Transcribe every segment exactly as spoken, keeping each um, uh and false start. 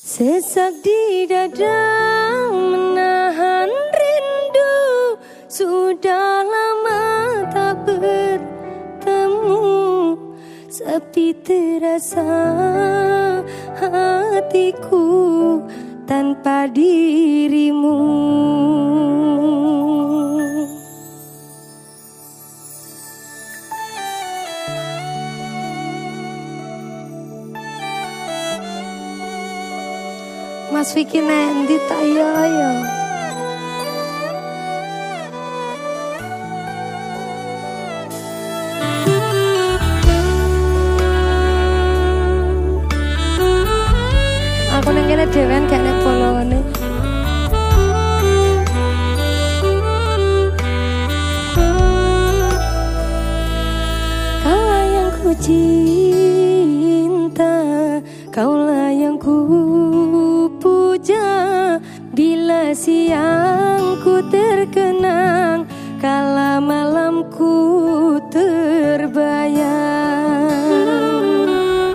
Sesak di dada menahan rindu, sudah lama tak bertemu, sepi terasa hatiku tanpa dirimu. Mas Vicky nanti tak ya ya. Aku nang kene dhewean gak nek follow-ane. Kaulah yang ku cinta, kaulah yang ku puja, bila siangku terkenang, kala malamku terbayang.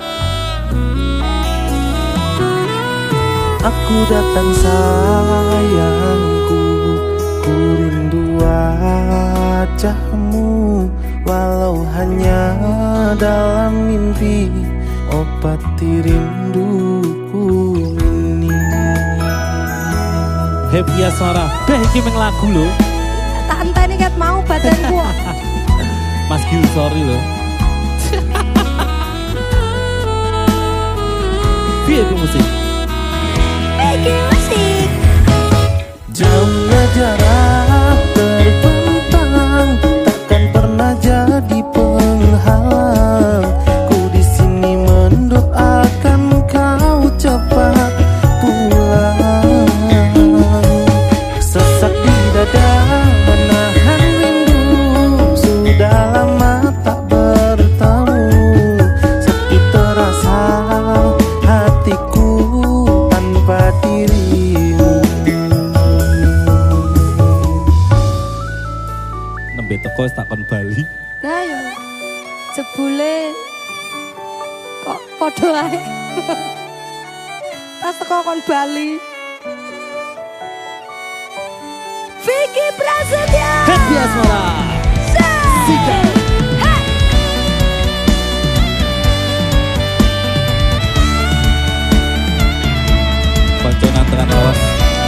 Aku datang sayangku, ku rindu wajahmu, walau hanya dalam mimpi, obati rinduku ini. Happy Asmara, beh iki meng lagu lho. Tak enteni ket mau badanku. Mas Gil sorry lho. Piye iki musik? Iki musik. Jauhnya jarak terbentang, takkan pernah jadi penghalang. Ku di sini mendoakan kau cepat pulang. Sesak di dada menahan rindu, sudah lama tak bertemu, sepi terasa hatiku tanpa dirimu. Nembe teko wis takon bali. Nah ya, jebule kok podo ae. Pas teko kon Bali. Vicky Prasetya. Happy Asmara. Sika. Konconan tekan lawas.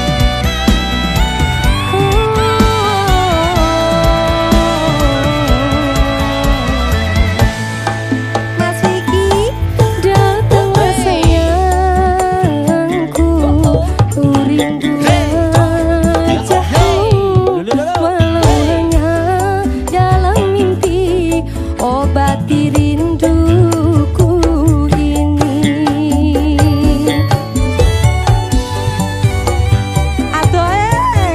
Obati rinduku ini. Aduh eh.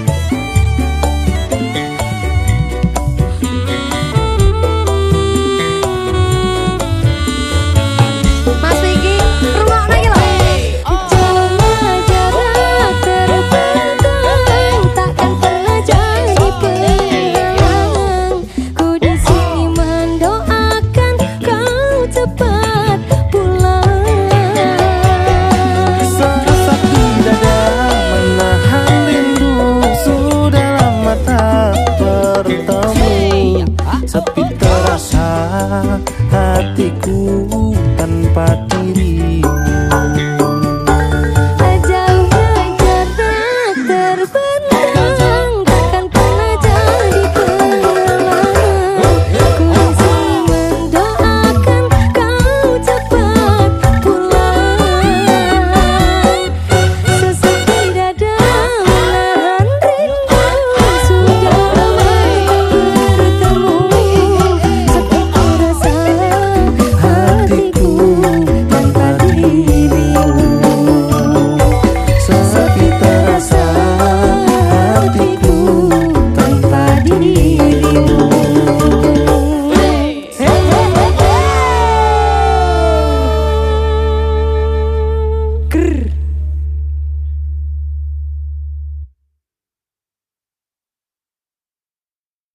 Mas Vicky, rungokno iki lho. Cuma jarak terbentang, takkan pernah jadi penghalang. Ku di sini mendoakan kau cepat pulang. Sesak di dada menahan rindu, sudah lama tak bertemu, sepi terasa hatiku tanpa diri.